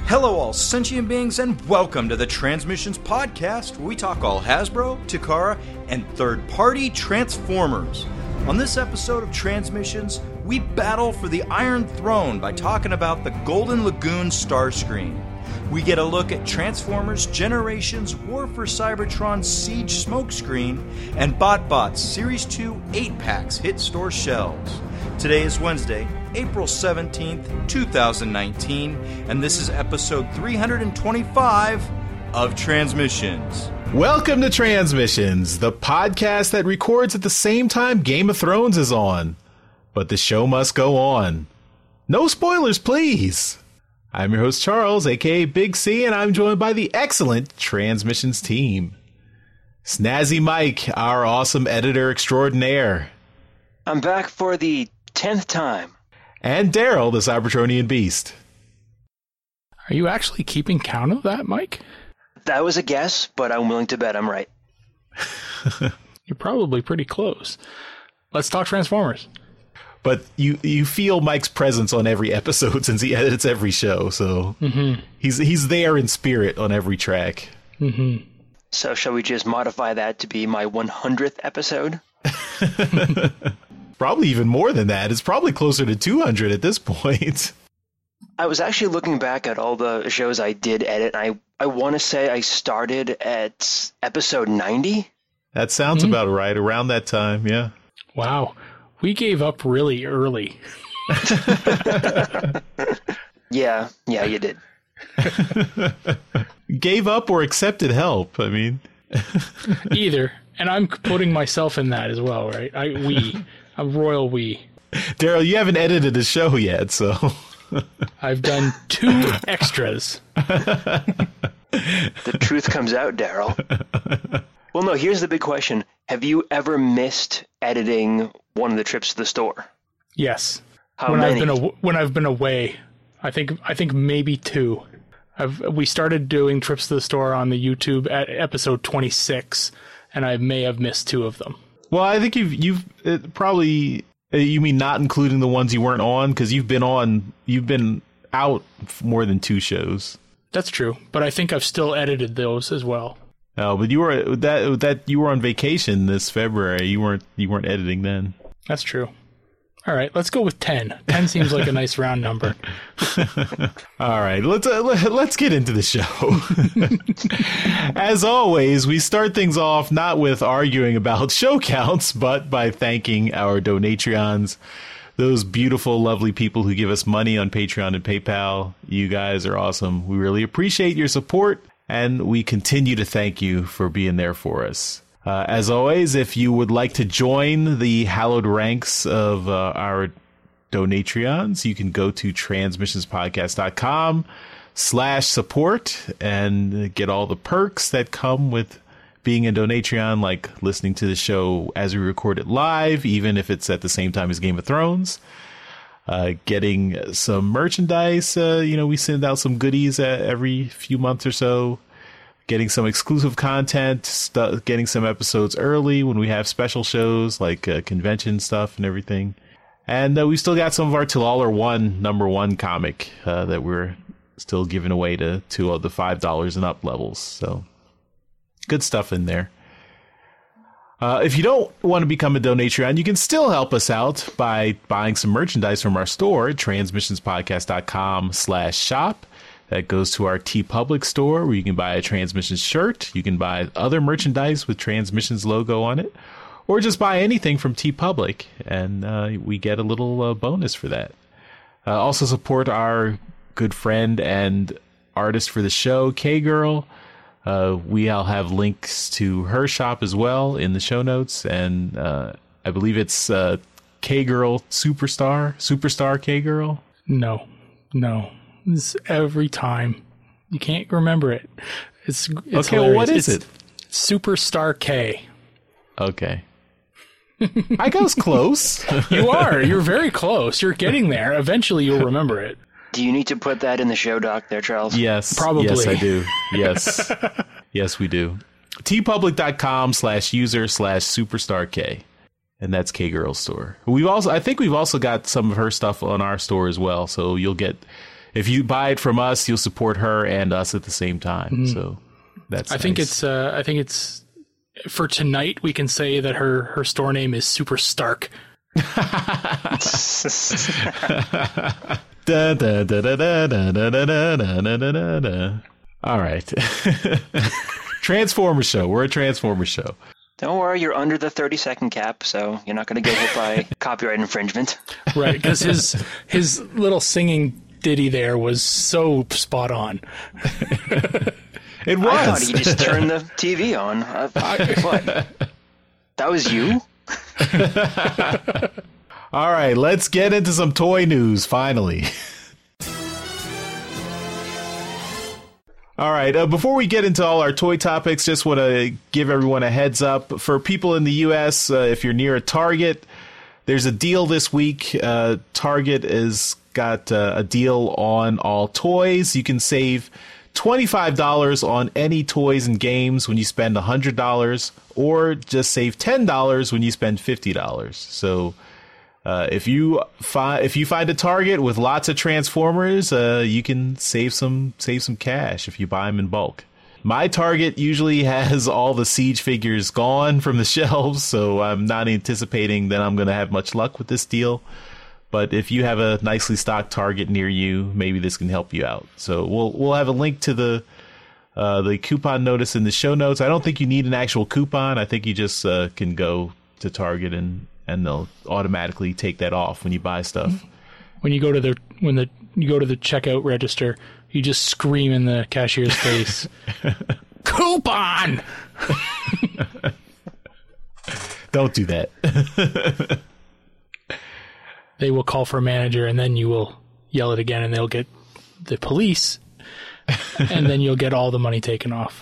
Hello all sentient beings and welcome to the Transmissions Podcast, where we talk all Hasbro, Takara, and third-party Transformers. On this episode of Transmissions, we battle for the Iron Throne by talking about the Golden Lagoon Starscream. We get a look at Transformers Generations War for Cybertron Siege Smokescreen and BotBot's Series 2 8-packs hit store shelves. Today is Wednesday, April 17th, 2019, and this is episode 325 of Transmissions. Welcome to Transmissions, the podcast that records at the same time Game of Thrones is on. But the show must go on. No spoilers, please. I'm your host, Charles, aka Big C, and I'm joined by the excellent Transmissions team. Snazzy Mike, our awesome editor extraordinaire. I'm back for the 10th time. And Daryl, the Cybertronian beast. Are you actually keeping count of that, Mike? That was a guess, but I'm willing to bet I'm right. You're probably pretty close. Let's talk Transformers. But you feel Mike's presence on every episode since he edits every show, so he's there in spirit on every track. Mm-hmm. So shall we just modify that to be my 100th episode? Probably even more than that. It's probably closer to 200 at this point. I was actually looking back at all the shows I did edit, and I want to say I started at episode 90. That sounds about right, around that time, yeah. Wow. We gave up really early. Yeah, you did. Gave up or accepted help, I mean. Either. And I'm putting myself in that as well, right? A royal we. Daryl, you haven't edited a show yet, so... I've done 2 extras. The truth comes out, Daryl. Well, no, here's the big question. Have you ever missed editing one of the trips to the store? Yes. How many? When I've been away, I think maybe 2. We started doing trips to the store on the YouTube at episode 26, and I may have missed 2 of them. Well, I think you've probably, you mean not including the ones you weren't on, because you've been out more than 2 shows. That's true, but I think I've still edited those as well. Oh, but you were on vacation this February. You weren't editing then. That's true. All right, let's go with 10. 10 seems like a nice round number. All right, let's get into the show. As always, we start things off not with arguing about show counts, but by thanking our Donatreons, those beautiful, lovely people who give us money on Patreon and PayPal. You guys are awesome. We really appreciate your support, and we continue to thank you for being there for us. As always, if you would like to join the hallowed ranks of our Donatreons, you can go to transmissionspodcast.com/support and get all the perks that come with being a Donatreon, like listening to the show as we record it live, even if it's at the same time as Game of Thrones. Getting some merchandise, we send out some goodies every few months or so. Getting some exclusive content, getting some episodes early when we have special shows like convention stuff and everything. And we still got some of our Till All Are One #1 comic that we're still giving away to the $5 and up levels. So good stuff in there. If you don't want to become a Donatreon, you can still help us out by buying some merchandise from our store at transmissionspodcast.com/shop. That goes to our TeePublic store, where you can buy a Transmissions shirt. You can buy other merchandise with Transmissions logo on it, or just buy anything from TeePublic, and we get a little bonus for that. Also support our good friend and artist for the show, K-Girl. We'll have links to her shop as well in the show notes, and I believe it's K-Girl Superstar K-Girl. No. This every time. You can't remember it. It's okay, hilarious. well, what is it? Superstar K. Okay. I was close. You're very close. You're getting there. Eventually you'll remember it. Do you need to put that in the show doc there, Charles? Yes. Probably. Yes, I do. Yes. Yes, we do. tpublic.com/user/superstark. And that's K-Girl's store. I think we've also got some of her stuff on our store as well. So you'll get if you buy it from us, you'll support her and us at the same time. So that's I think it's for tonight. We can say that her store name is Super Stark. Da, da, da, da, da, da, da, da, da, da, da. All right. Transformers show. We're a Transformers show. Don't worry, you're under the 30-second cap, so you're not going to get hit by copyright infringement. Right, because his little singing ditty there was so spot on. It was. I thought he just turned the TV on. What? That was you? All right, let's get into some toy news, finally. All right, before we get into all our toy topics, just want to give everyone a heads up. For people in the U.S., if you're near a Target, there's a deal this week. Target has got a deal on all toys. You can save $25 on any toys and games when you spend $100, or just save $10 when you spend $50. So if you find a Target with lots of Transformers, you can save some cash if you buy them in bulk. My Target usually has all the Siege figures gone from the shelves, so I'm not anticipating that I'm going to have much luck with this deal. But if you have a nicely stocked Target near you, maybe this can help you out. So we'll have a link to the coupon notice in the show notes. I don't think you need an actual coupon. I think you just can go to Target and they'll automatically take that off when you buy stuff. When you go to the checkout register, you just scream in the cashier's face, "Coupon!" Don't do that. They will call for a manager, and then you will yell it again, and they'll get the police, and then you'll get all the money taken off.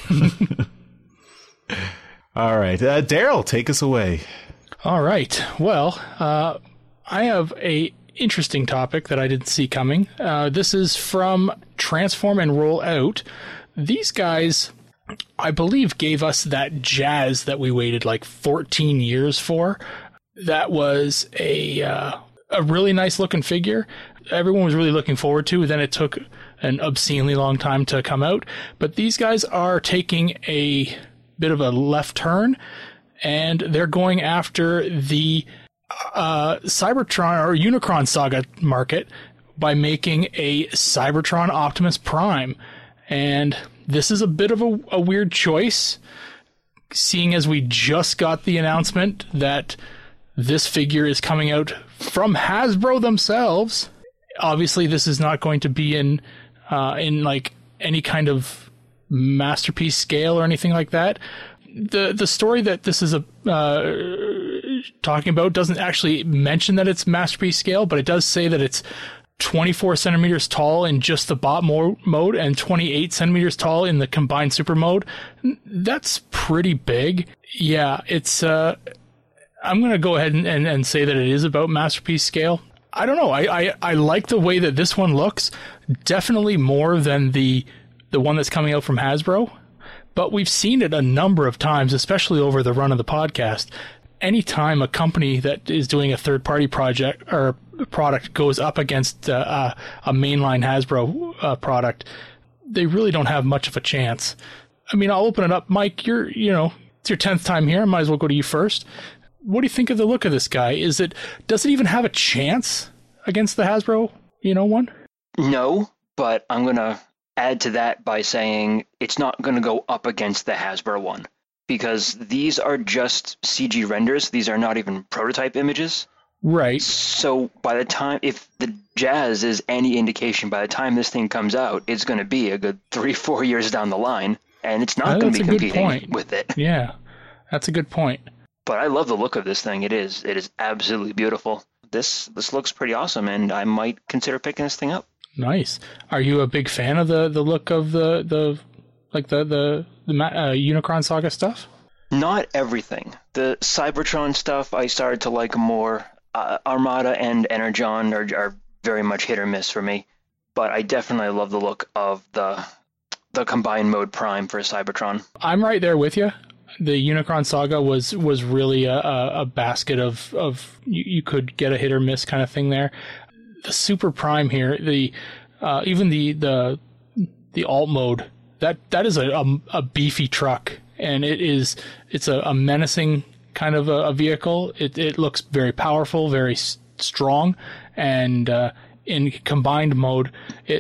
All right. Daryl, take us away. All right. Well, I have a interesting topic that I didn't see coming. This is from Transform and Roll Out. These guys, I believe, gave us that Jazz that we waited like 14 years for. That was a really nice looking figure. Everyone was really looking forward to. Then it took an obscenely long time to come out. But these guys are taking a bit of a left turn, and they're going after the Cybertron or Unicron Saga market by making a Cybertron Optimus Prime. And this is a bit of a weird choice, seeing as we just got the announcement that this figure is coming out from Hasbro themselves. Obviously, this is not going to be in like any kind of masterpiece scale or anything like that. The story that this is talking about doesn't actually mention that it's masterpiece scale, but it does say that it's 24 centimeters tall in just the bot mode and 28 centimeters tall in the combined super mode. That's pretty big. Yeah, it's I'm going to go ahead and say that it is about masterpiece scale. I don't know. I like the way that this one looks. Definitely more than the one that's coming out from Hasbro. But we've seen it a number of times, especially over the run of the podcast. Anytime a company that is doing a third-party project or product goes up against a mainline Hasbro product, they really don't have much of a chance. I mean, I'll open it up. Mike, it's your 10th time here. I might as well go to you first. What do you think of the look of this guy? Does it even have a chance against the Hasbro, one? No, but I'm going to add to that by saying it's not going to go up against the Hasbro one, because these are just CG renders. These are not even prototype images. Right. So by the time, if the Jazz is any indication, by the time this thing comes out, it's going to be a good 3-4 years down the line, and it's not going to be competing with it. Yeah, that's a good point. But I love the look of this thing. It is absolutely beautiful. This looks pretty awesome, and I might consider picking this thing up. Nice. Are you a big fan of the look of the Unicron Saga stuff? Not everything. The Cybertron stuff I started to like more. Armada and Energon are very much hit or miss for me. But I definitely love the look of the combined mode Prime for Cybertron. I'm right there with you. The Unicron Saga was really a basket of you could get a hit or miss kind of thing there. The Super Prime here, the even the alt mode, that is a beefy truck, and it's a menacing kind of a vehicle. It looks very powerful, very strong, and in combined mode,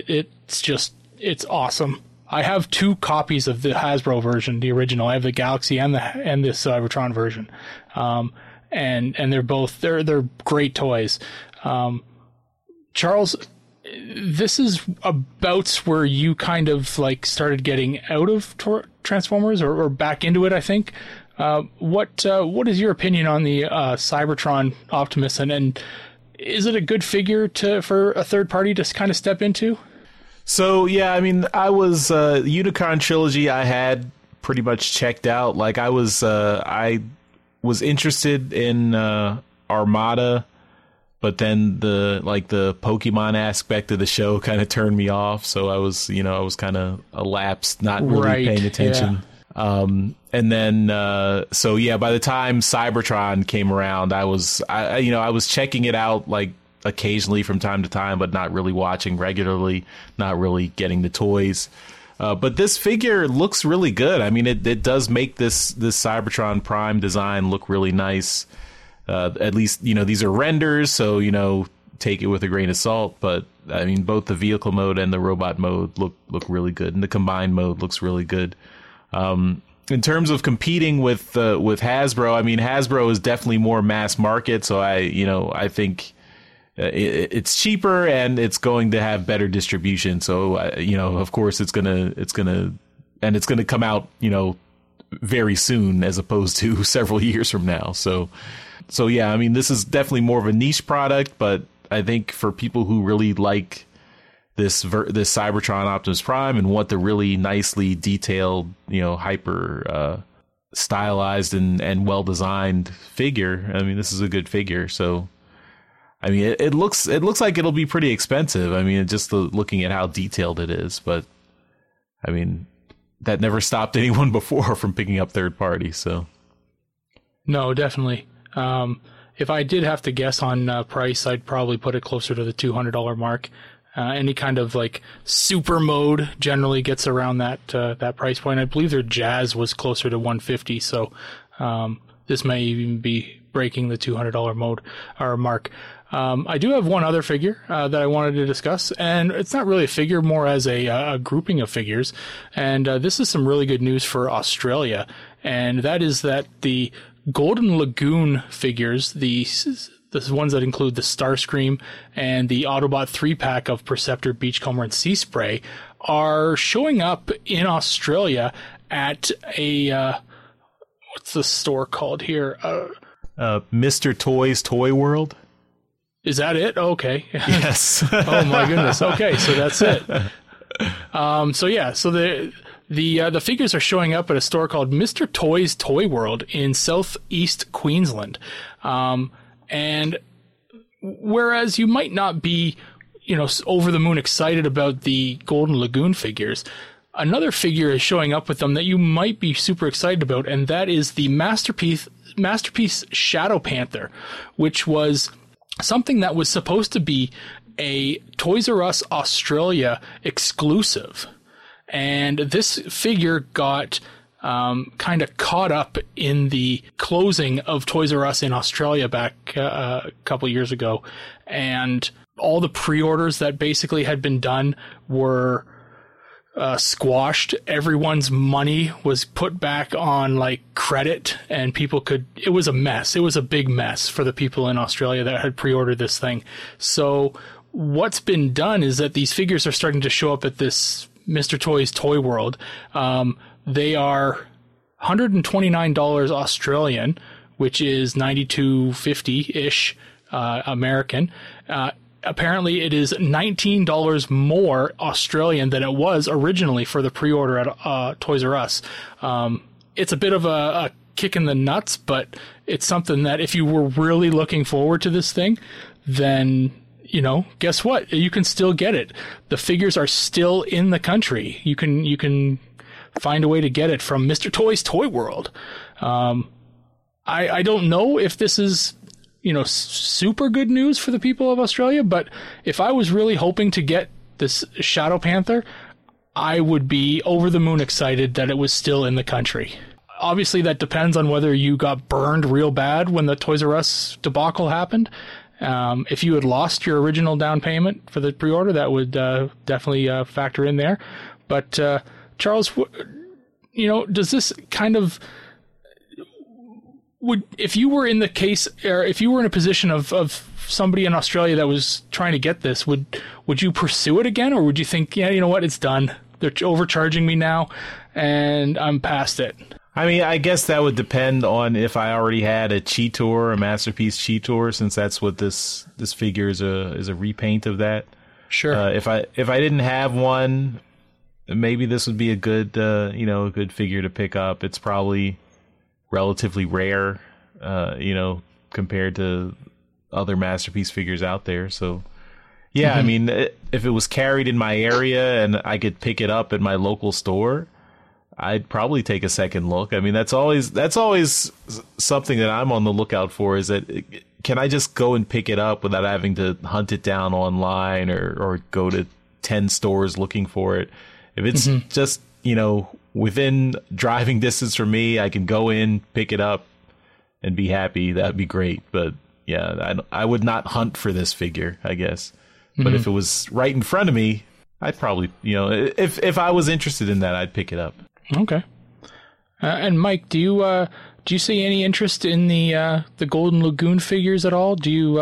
it's awesome. I have 2 copies of the Hasbro version, the original. I have the Galaxy and the Cybertron version, and they're great toys. Charles, this is about where you kind of like started getting out of Transformers or back into it, I think. What is your opinion on the Cybertron Optimus, and is it a good figure for a third party to kind of step into? So yeah, I mean, I was Unicron trilogy. I had pretty much checked out. Like I was interested in Armada, but then the Pokemon aspect of the show kind of turned me off. So I was kind of a lapsed, not really paying attention. Yeah. And then so yeah, by the time Cybertron came around, I was checking it out like occasionally from time to time, but not really watching regularly, not really getting the toys. But this figure looks really good. I mean, it does make this Cybertron Prime design look really nice. At least, these are renders, so, take it with a grain of salt. But I mean, both the vehicle mode and the robot mode look really good, and the combined mode looks really good. In terms of competing with Hasbro, I mean, Hasbro is definitely more mass market, so I think it's cheaper and it's going to have better distribution. So of course it's gonna come out very soon as opposed to several years from now. So yeah, I mean, this is definitely more of a niche product, but I think for people who really like this Cybertron Optimus Prime and want the really nicely detailed, hyper stylized and well designed figure, I mean, this is a good figure. So I mean, it looks like it'll be pretty expensive. I mean, just looking at how detailed it is, but I mean, that never stopped anyone before from picking up third party. So no, definitely. If I did have to guess on price, I'd probably put it closer to the $200 mark. Any kind of like super mode generally gets around that price point. I believe their Jazz was closer to $150, so this may even be breaking the $200 mode or mark. I do have one other figure that I wanted to discuss, and it's not really a figure, more as a grouping of figures. And this is some really good news for Australia, and that is that the Golden Lagoon figures, the ones that include the Starscream and the Autobot 3-pack of Perceptor, Beachcomber, and Sea Spray, are showing up in Australia at a what's the store called here? Mr. Toys Toy World. Is that it? Okay. Yes. Oh my goodness. Okay, so that's it. So the figures are showing up at a store called Mr. Toys Toy World in southeast Queensland. And whereas you might not be, over the moon excited about the Golden Lagoon figures, another figure is showing up with them that you might be super excited about, and that is the Masterpiece Shadow Panther, which was something that was supposed to be a Toys R Us Australia exclusive. And this figure got kind of caught up in the closing of Toys R Us in Australia back a couple years ago. And all the pre-orders that basically had been done were squashed. Everyone's money was put back on like credit, and it was a mess. It was a big mess for the people in Australia that had pre-ordered this thing. So what's been done is that these figures are starting to show up at this Mr. Toys Toy World. They are $129 Australian, which is $92.50-ish American. Apparently it is $19 more Australian than it was originally for the pre-order at Toys R Us. It's a bit of a kick in the nuts, but it's something that if you were really looking forward to this thing, then, guess what? You can still get it. The figures are still in the country. You can find a way to get it from Mr. Toys Toy World. I don't know if this is super good news for the people of Australia, but if I was really hoping to get this Shadow Panther, I would be over the moon excited that it was still in the country. Obviously, that depends on whether you got burned real bad when the Toys R Us debacle happened. If you had lost your original down payment for the pre-order, that would definitely factor in there. But Charles, does this kind of if you were in the case, or if you were in a position of somebody in Australia that was trying to get this, would you pursue it again, or would you think, yeah, you know what, it's done. They're overcharging me now, and I'm past it. I mean, I guess that would depend on if I already had a Cheetor, a Masterpiece Cheetor, since that's what this figure is a repaint of that. Sure. If I didn't have one, maybe this would be a good a good figure to pick up. It's probably relatively rare, compared to other Masterpiece figures out there. So, yeah, I mean, if it was carried in my area and I could pick it up at my local store, I'd probably take a second look. I mean, that's always something that I'm on the lookout for, is that can I just go and pick it up without having to hunt it down online or go to 10 stores looking for it? If it's just, within driving distance from me, I can go in, pick it up, and be happy. That'd be great. But yeah, I would not hunt for this figure, I guess. But if it was right in front of me, I'd probably, if I was interested in that, I'd pick it up. Okay. And Mike, do you see any interest in the Golden Lagoon figures at all? Do you,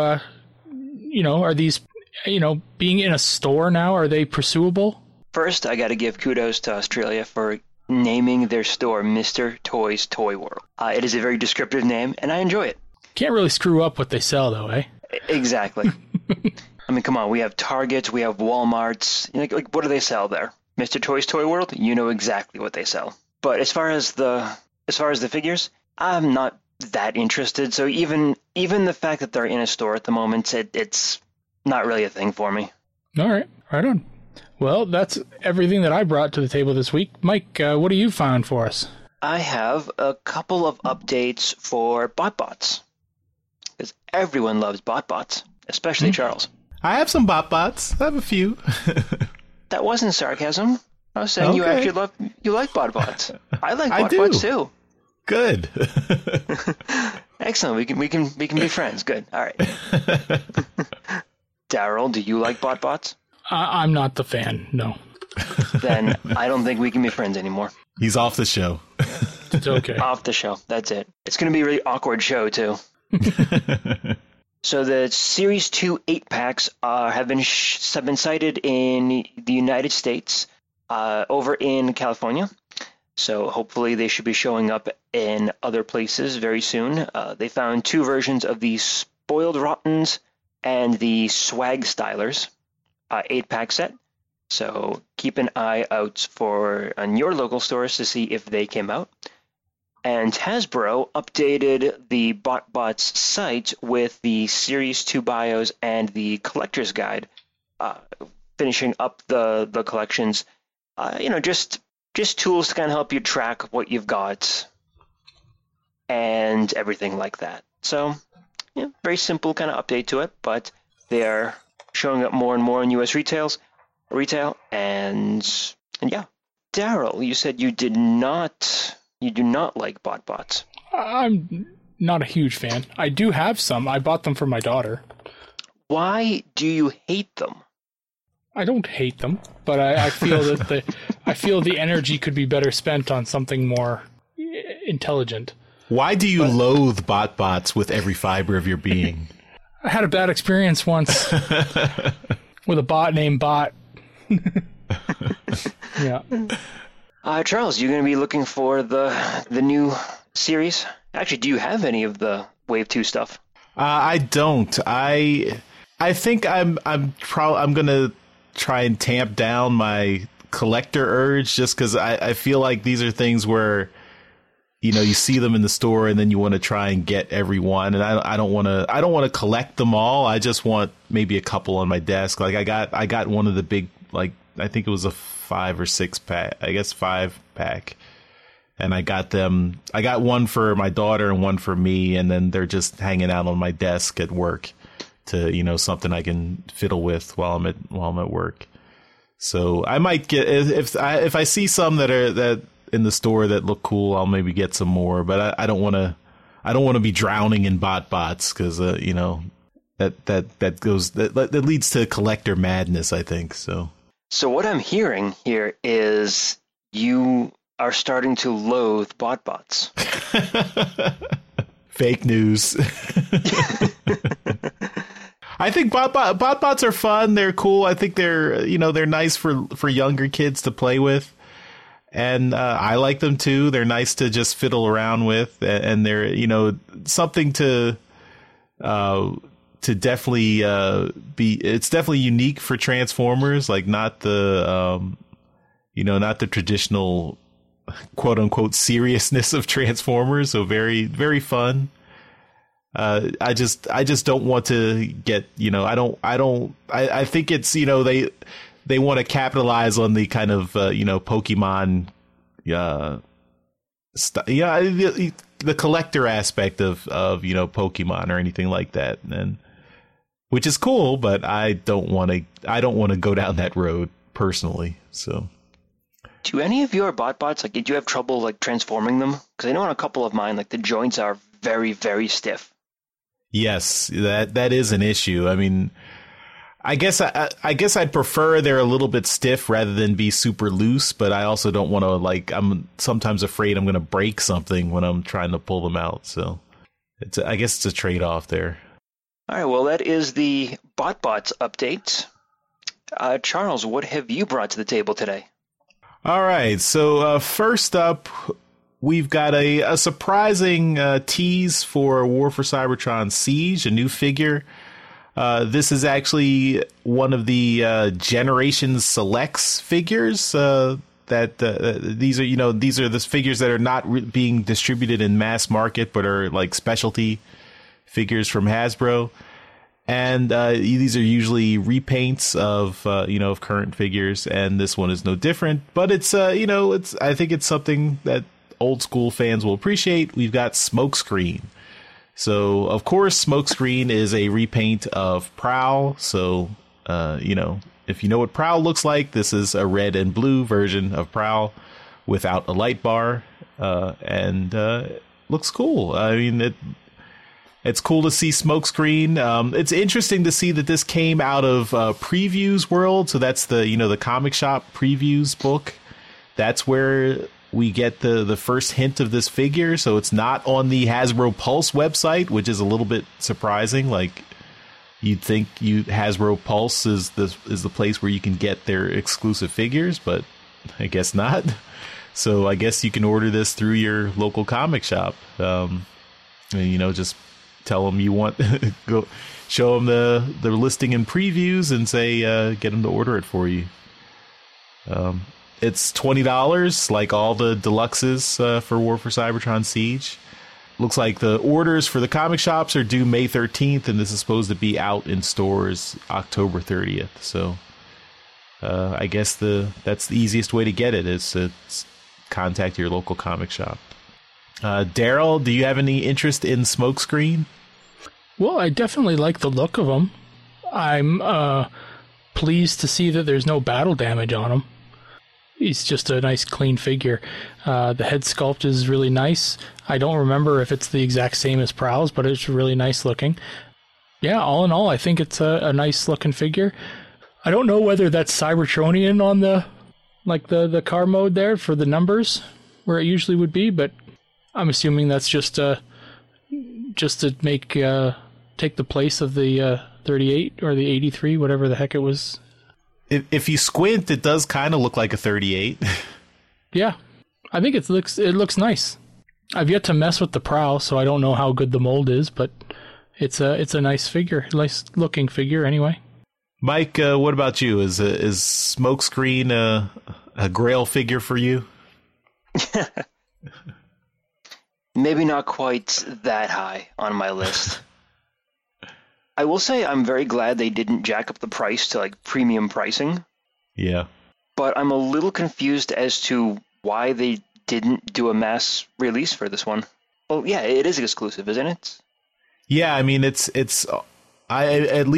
are these, being in a store now, are they pursuable? First, I got to give kudos to Australia for naming their store Mr. Toys Toy World. It is a very descriptive name, and I enjoy it. Can't really screw up what they sell, though, eh? Exactly. I mean, come on, we have Targets, we have Walmarts. Like, what do they sell there? Mr. Toys Toy World, you know exactly what they sell. But as far as the figures, I'm not that interested. So even the fact that they're in a store at the moment, it's not really a thing for me. All right, right on. Well, that's everything that I brought to the table this week. Mike, what do you found for us? I have a couple of updates for BotBots, because everyone loves BotBots, especially Charles. I have some BotBots. I have a few. That wasn't sarcasm. I was saying you actually like BotBots. I like BotBots too. Good. Excellent. We can be friends. Good. All right. Daryl, do you like BotBots? I'm not the fan. No. Then I don't think we can be friends anymore. He's off the show. It's okay. Off the show. That's it. It's going to be a really awkward show too. So the Series 2 8-packs have been sighted in the United States, over in California. So hopefully they should be showing up in other places very soon. They found 2 versions of the Spoiled Rottens and the Swag Stylers 8-pack set. So keep an eye out on your local stores to see if they came out. And Hasbro updated the BotBots site with the Series 2 bios and the collector's guide, finishing up the collections. Just tools to kind of help you track what you've got and everything like that. So, very simple kind of update to it, but they're showing up more and more in U.S. retail, and yeah. Daryl, you said you do not like BotBots. I'm not a huge fan. I do have some. I bought them for my daughter. Why do you hate them? I don't hate them, but I feel that I feel the energy could be better spent on something more intelligent. Why do you loathe BotBots with every fiber of your being? I had a bad experience once with a bot named Bot. Yeah. Charles, you're going to be looking for the new series? Actually, do you have any of the Wave 2 stuff? I don't. I think I'm going to try and tamp down my collector urge, just because I feel like these are things where, you see them in the store and then you want to try and get every one, and I don't want to collect them all. I just want maybe a couple on my desk. Like I got one of the big, like, I think it was a 5 or 6 pack, I guess 5-pack. And I got one for my daughter and one for me, and then they're just hanging out on my desk at work to, something I can fiddle with while I'm at work. So I might get, if I see some that in the store that look cool, I'll maybe get some more. But I don't want to be drowning in bots because that leads to collector madness, I think. So what I'm hearing here is you are starting to loathe bots. Fake news. I think bots are fun. They're cool. I think they're nice for younger kids to play with. And I like them too. They're nice to just fiddle around with, and they're something to definitely be. It's definitely unique for Transformers, like not the not the traditional quote unquote seriousness of Transformers. So very, very fun. I just don't want to get I think it's they want to capitalize on the kind of Pokemon the collector aspect of Pokemon or anything like that, and which is cool, but I don't want to go down that road personally. So do any of your bots, like, did you have trouble like transforming them? Because I know on a couple of mine, like, the joints are very, very stiff. Yes, that is an issue. I mean, I guess I'd prefer they're a little bit stiff rather than be super loose, but I also don't want to, I'm sometimes afraid I'm going to break something when I'm trying to pull them out. So I guess it's a trade-off there. All right, well, that is the bots update. Charles, what have you brought to the table today? All right, so first up, we've got a surprising tease for War for Cybertron Siege, a new figure. This is actually one of the Generation Selects figures. These are the figures that are not being distributed in mass market, but are like specialty figures from Hasbro. And these are usually repaints of of current figures, and this one is no different. But it's I think it's something that old school fans will appreciate. We've got Smokescreen. So of course, Smokescreen is a repaint of Prowl. So if you know what Prowl looks like, this is a red and blue version of Prowl without a light bar, and it looks cool. I mean, it's cool to see Smokescreen. It's interesting to see that this came out of Previews World. So that's the comic shop Previews book. That's where we get the first hint of this figure. So it's not on the Hasbro Pulse website, which is a little bit surprising. Like, you'd think Hasbro Pulse is the place where you can get their exclusive figures, but I guess not. So I guess you can order this through your local comic shop. And, just tell them you want go show them the listing in Previews and say get them to order it for you. It's $20 like all the deluxes for War for Cybertron Siege. Looks like the orders for the comic shops are due May 13th, and this is supposed to be out in stores October 30th. So I guess that's the easiest way to get it is to contact your local comic shop. Daryl, do you have any interest in Smokescreen? Well, I definitely like the look of him. I'm pleased to see that there's no battle damage on him. He's just a nice, clean figure. The head sculpt is really nice. I don't remember if it's the exact same as Prowl's, but it's really nice looking. Yeah, all in all, I think it's a nice looking figure. I don't know whether that's Cybertronian on the car mode there for the numbers where it usually would be, but I'm assuming that's just to make take the place of the 38 or the 83, whatever the heck it was. If you squint, it does kind of look like a 38. Yeah, I think it looks nice. I've yet to mess with the Prowl, so I don't know how good the mold is, but it's a nice figure, nice looking figure anyway. Mike, what about you? Is Smokescreen a Grail figure for you? Maybe not quite that high on my list. I will say I'm very glad they didn't jack up the price to like premium pricing. Yeah. But I'm a little confused as to why they didn't do a mass release for this one. Well, yeah, it is exclusive, isn't it? Yeah, I mean it's at least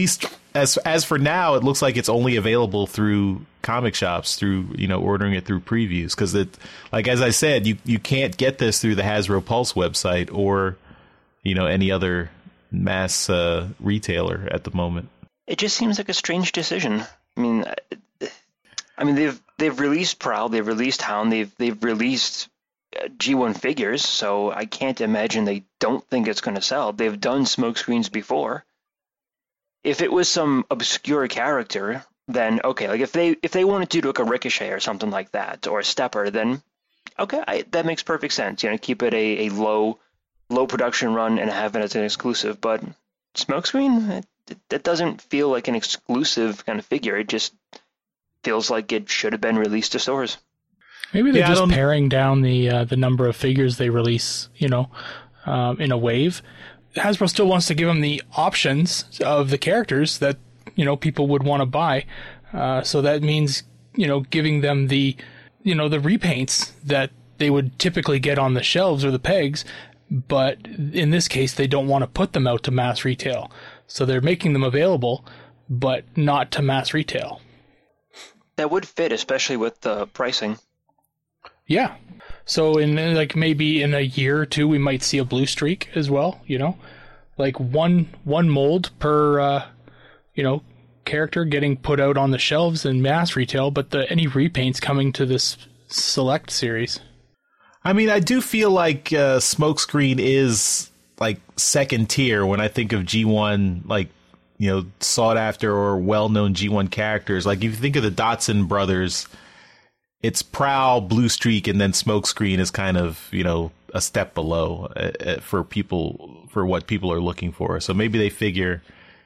as for now, it looks like it's only available through comic shops, through ordering it through previews, because like as I said, you can't get this through the Hasbro Pulse website or any other mass retailer at the moment. It just seems like a strange decision. I mean, they've released Prowl, they've released Hound, they've released G1 figures, so I can't imagine they don't think it's going to sell. They've done smokescreens before. If it was some obscure character, then okay. Like if they wanted to do like a Ricochet or something like that, or a Stepper, then okay, that makes perfect sense. Keep it a low production run and have it as an exclusive. But smokescreen, that doesn't feel like an exclusive kind of figure. It just feels like it should have been released to stores. Maybe they're just paring down the number of figures they release, in a wave. Hasbro still wants to give them the options of the characters that, people would want to buy. So that means, giving them the repaints that they would typically get on the shelves or the pegs. But in this case, they don't want to put them out to mass retail. So they're making them available, but not to mass retail. That would fit, especially with the pricing. Yeah. So in maybe in a year or two, we might see a blue streak as well, like one mold per, character getting put out on the shelves in mass retail, but any repaints coming to this select series. I mean, I do feel like Smokescreen is like second tier when I think of G1, like, sought after or well-known G1 characters. Like if you think of the Dotson brothers, it's Prowl, Blue Streak, and then Smokescreen is kind of, a step below for what people are looking for. So maybe they figure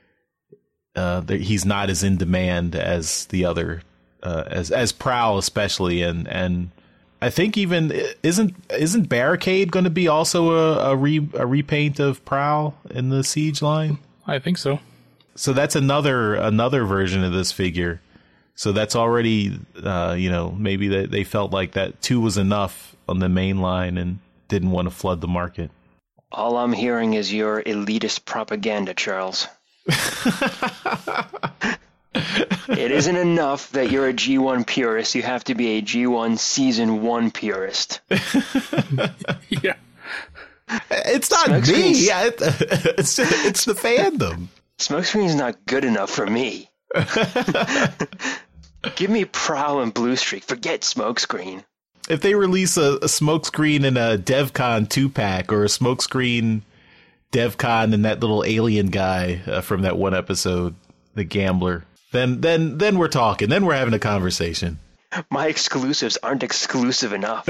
he's not as in demand as the other, as Prowl especially, and I think even isn't Barricade going to be also a repaint of Prowl in the Siege line? I think so. So that's another version of this figure. So that's already, maybe they felt like that 2 was enough on the main line and didn't want to flood the market. All I'm hearing is your elitist propaganda, Charles. It isn't enough that you're a G1 purist. You have to be a G1 Season 1 purist. Yeah. It's not me. It's the fandom. Smokescreen's not good enough for me. Give me Prowl and Blue Streak. Forget Smokescreen. If they release a Smokescreen in a DevCon 2-pack or a Smokescreen DevCon and that little alien guy from that one episode, the gambler, then we're talking. Then we're having a conversation. My exclusives aren't exclusive enough.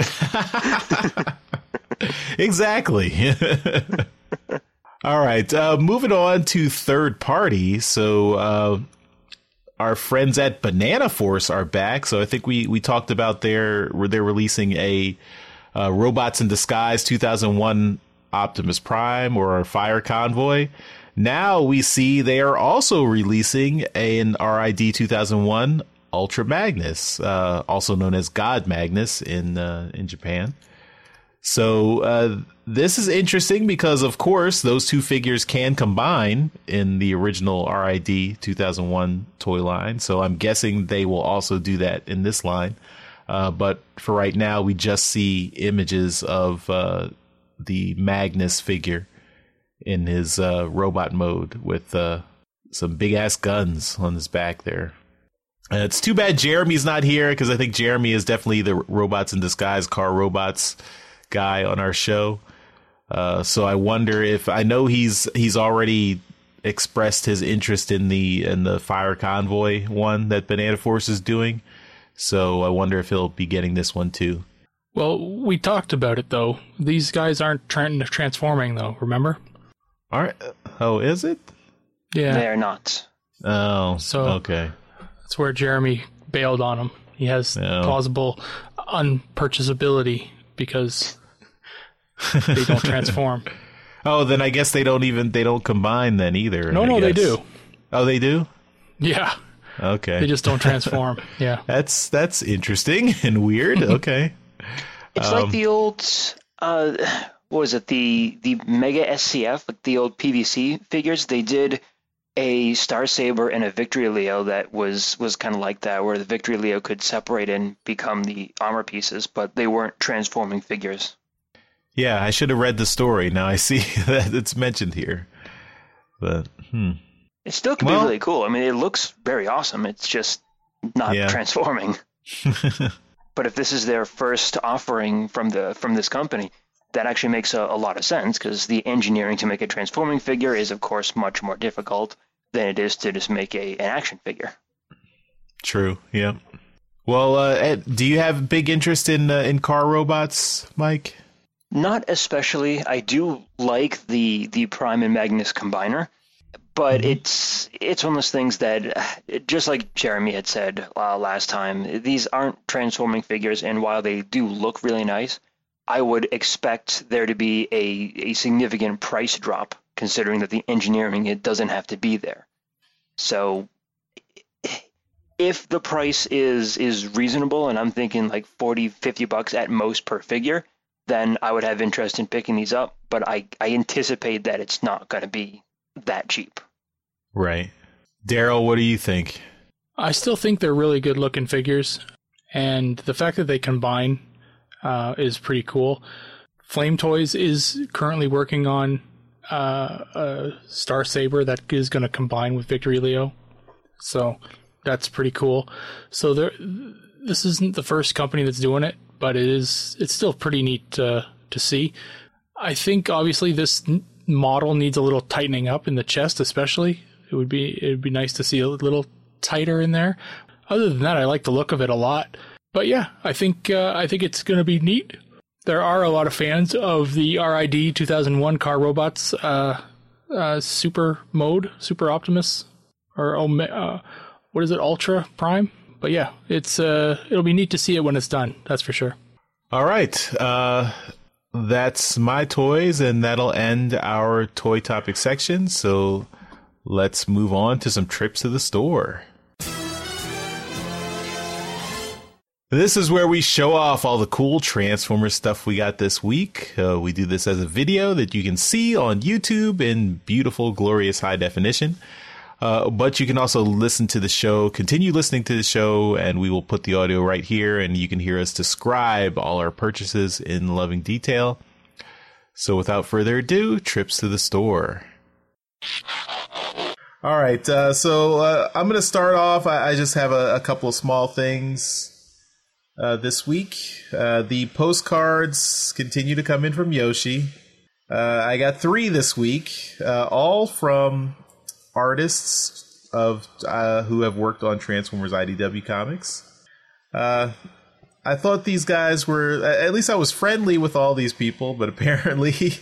Exactly. All right. Moving on to third party. So our friends at Banana Force are back. So I think we talked about they're releasing a Robots in Disguise 2001 Optimus Prime or Fire Convoy. Now we see they are also releasing an RID 2001 Ultra Magnus, also known as God Magnus in Japan. So this is interesting because, of course, those two figures can combine in the original RID 2001 toy line. So I'm guessing they will also do that in this line. But for right now, we just see images of the Magnus figure in his robot mode with some big-ass guns on his back there. It's too bad Jeremy's not here because I think Jeremy is definitely the Robots in Disguise car robots guy on our show. So I wonder if I know he's already expressed his interest in the Fire Convoy one that Banana Force is doing. So I wonder if he'll be getting this one too. Well, we talked about it though. These guys aren't transforming though. Remember? Aren't? Oh, is it? Yeah, they are not. Oh, so okay. That's where Jeremy bailed on him. He has plausible unpurchasability because they don't transform. Oh, then I guess they don't combine then either. No, they do. Oh, they do? Yeah. Okay. They just don't transform. Yeah. That's interesting and weird. Okay. It's like the old what was it? The Mega SCF, like the old PVC figures. They did a Star Saber and a Victory Leo that was kind of like that, where the Victory Leo could separate and become the armor pieces, but they weren't transforming figures. Yeah, I should have read the story. Now I see that it's mentioned here. But, It still could be really cool. I mean, it looks very awesome. It's just not transforming. But if this is their first offering from this company, that actually makes a lot of sense, because the engineering to make a transforming figure is, of course, much more difficult than it is to just make an action figure. True, yeah. Well, Ed, do you have big interest in car robots, Mike? Not especially. I do like the Prime and Magnus Combiner, but it's one of those things that, just like Jeremy had said last time, these aren't transforming figures, and while they do look really nice, I would expect there to be a significant price drop, considering that the engineering, it doesn't have to be there. So if the price is reasonable, and I'm thinking like $40-50 at most per figure, then I would have interest in picking these up. But I anticipate that it's not going to be that cheap. Right. Daryl, what do you think? I still think they're really good looking figures, and the fact that they combine is pretty cool. Flame Toys is currently working on a Star Saber that is going to combine with Victory Leo, so that's pretty cool. So this isn't the first company that's doing it, but it's still pretty neat to see. I think obviously this model needs a little tightening up in the chest, especially. It'd be nice to see a little tighter in there. Other than that, I like the look of it a lot. But yeah, I think it's going to be neat. There are a lot of fans of the RID 2001 car robots, Super Mode, Super Optimus, or what is it, Ultra Prime? But yeah, it'll be neat to see it when it's done. That's for sure. All right, that's my toys, and that'll end our toy topic section. So let's move on to some trips to the store. This is where we show off all the cool Transformers stuff we got this week. We do this as a video that you can see on YouTube in beautiful, glorious high definition. But you can also listen to the show, continue listening to the show, and we will put the audio right here, and you can hear us describe all our purchases in loving detail. So without further ado, trips to the store. All right, so I'm going to start off. I just have a couple of small things. This week, the postcards continue to come in from Yoshi. I got 3 this week, all from artists who have worked on Transformers IDW comics. I thought these guys were, at least I was friendly with all these people, but apparently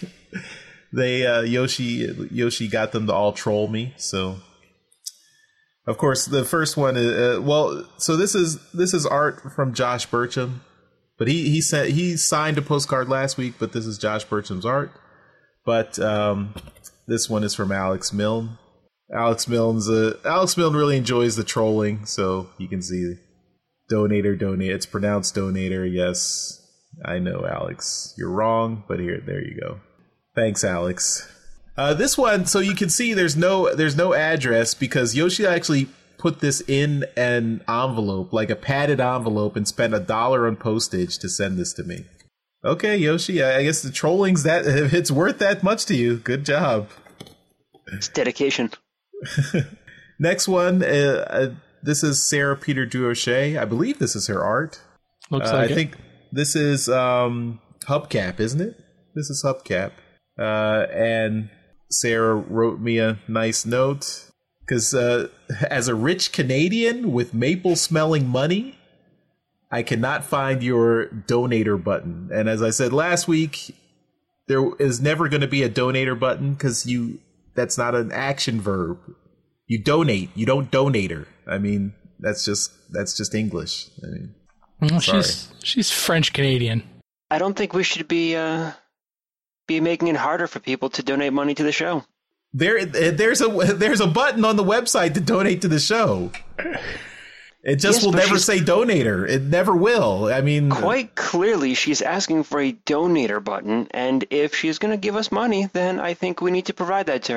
Yoshi got them to all troll me. So, of course, the first one is so this is art from Josh Burcham, but he signed a postcard last week, but this is Josh Burcham's art. But this one is from Alex Milne. Alex Milne really enjoys the trolling, so you can see donator. It's pronounced donator. Yes, I know, Alex, you're wrong, but there you go. Thanks, Alex. This one, so you can see there's no address, because Yoshi actually put this in an envelope, like a padded envelope, and spent $1 on postage to send this to me. Okay, Yoshi, I guess the trolling's that, if it's worth that much to you, good job. It's dedication. Next one, this is Sarah Peter Durocher. I believe this is her art. Looks like I think this is Hubcap, isn't it? This is Hubcap. And Sarah wrote me a nice note, because as a rich Canadian with maple-smelling money, I cannot find your donator button. And as I said last week, there is never going to be a donator button, because that's not an action verb. You donate, you don't donator. I mean, that's just English. I mean, well, she's French Canadian. I don't think we should be making it harder for people to donate money to the show. There's a button on the website to donate to the show. It just will never say donator. It never will. I mean, quite clearly she's asking for a donator button, and if she's going to give us money, then I think we need to provide that to her.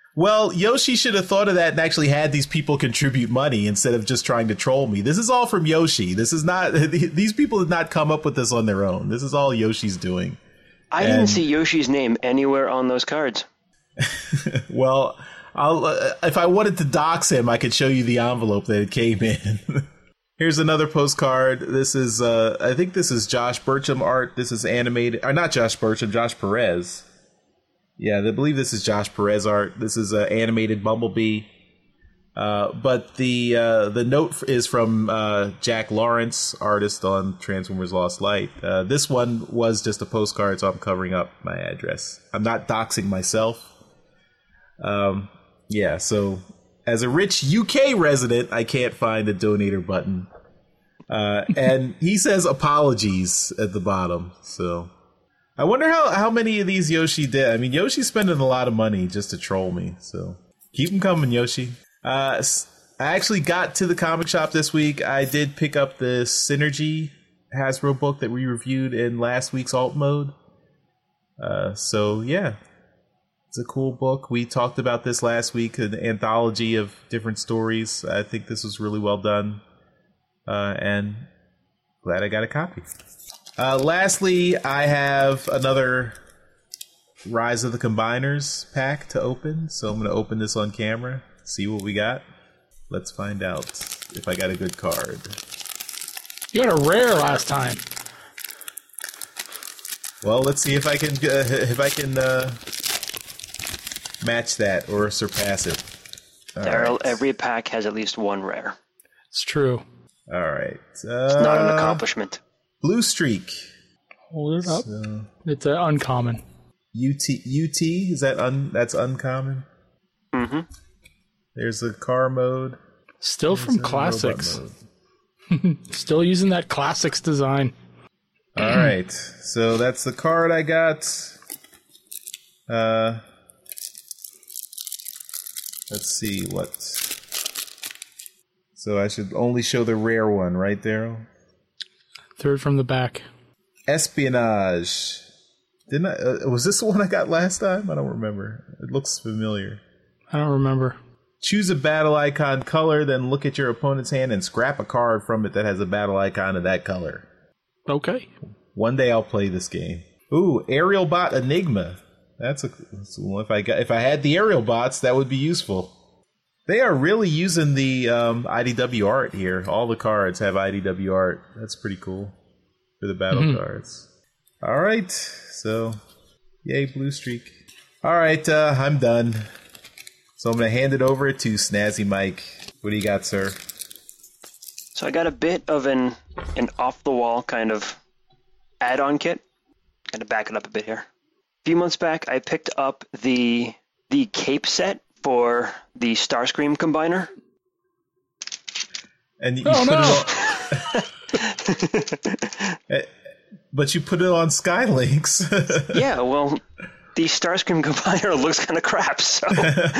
Well, Yoshi should have thought of that and actually had these people contribute money instead of just trying to troll me. This is all from Yoshi. This is not, these people did not come up with this on their own. This is all Yoshi's doing. I didn't see Yoshi's name anywhere on those cards. Well, if I wanted to dox him, I could show you the envelope that it came in. Here's another postcard. This is, I think this is Josh Burcham art. This is animated, or not Josh Burcham, Josh Perez. Yeah, I believe this is Josh Perez art. This is animated Bumblebee. But the note is from Jack Lawrence, artist on Transformers Lost Light. This one was just a postcard, so I'm covering up my address. I'm not doxing myself. Yeah, so as a rich UK resident, I can't find a donator button. And he says apologies at the bottom, so... I wonder how many of these Yoshi did. I mean, Yoshi's spending a lot of money just to troll me, so keep them coming, Yoshi. I actually got to the comic shop this week. I did pick up the Synergy Hasbro book that we reviewed in last week's Alt Mode. So, yeah, it's a cool book. We talked about this last week, an anthology of different stories. I think this was really well done, and glad I got a copy. Lastly, I have another Rise of the Combiners pack to open, so I'm going to open this on camera, see what we got. Let's find out if I got a good card. You got a rare last time. Well, let's see if I can match that or surpass it. Daryl, every pack has at least one rare. It's true. All right. It's not an accomplishment. Blue Streak. Hold it up. So, it's uncommon. UT is that that's uncommon? Mm-hmm. There's the car mode. Still from Classics. Still using that Classics design. All right. So that's the card I got. Let's see what. So I should only show the rare one, right, Daryl? Third from the back. Espionage. Didn't I? Was this the one I got last time? I don't remember. It looks familiar. I don't remember. Choose a battle icon color, then look at your opponent's hand and scrap a card from it that has a battle icon of that color. Okay. One day I'll play this game. Ooh, Aerial Bot Enigma. That's well, if I had the aerial bots, that would be useful. They are really using the IDW art here. All the cards have IDW art. That's pretty cool for the battle cards. All right, so yay, Blue Streak. All right, I'm done. So I'm going to hand it over to Snazzy Mike. What do you got, sir? So I got a bit of an off-the-wall kind of add-on kit. Got to back it up a bit here. A few months back, I picked up the cape set for the Starscream Combiner. And you put it on, but you put it on Skylinks. Yeah, well, the Starscream Combiner looks kind of crap. So,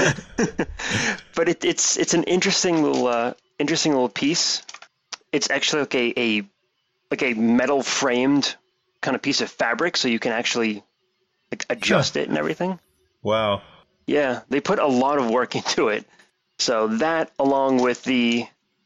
but it's an interesting little piece. It's actually like a metal framed kind of piece of fabric, so you can actually like adjust it and everything. Wow. Yeah, they put a lot of work into it. So that, along with the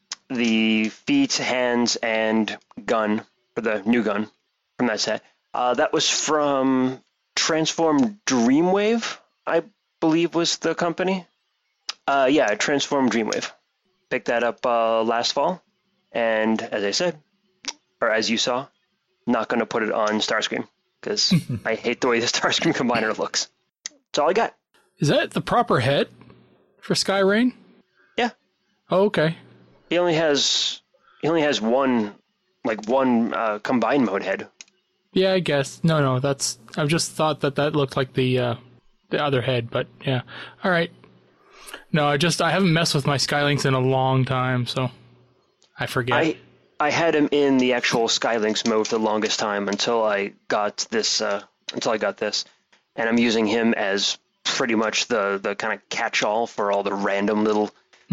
feet, hands, and gun, for the new gun from that set, that was from Transform Dreamwave, I believe was the company. Yeah, Transform Dreamwave. Picked that up last fall, and as I said, or as you saw, not going to put it on Starscream, because I hate the way the Starscream Combiner looks. That's all I got. Is that the proper head for Skyrain? Yeah. Oh, okay. He only has one combined mode head. Yeah, I guess. No, that's. I've just thought that looked like the other head, but yeah. All right. No, I haven't messed with my Skylinks in a long time, so I forget. I had him in the actual Skylinks mode for the longest time until I got this. And I'm using him as pretty much the kind of catch-all for all the random little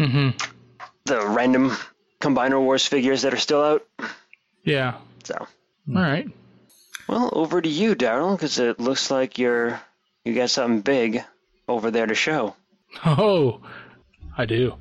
the random Combiner Wars figures that are still out. Yeah. So. All right. Well, over to you, Daryl, because it looks like you got something big over there to show. Oh, I do.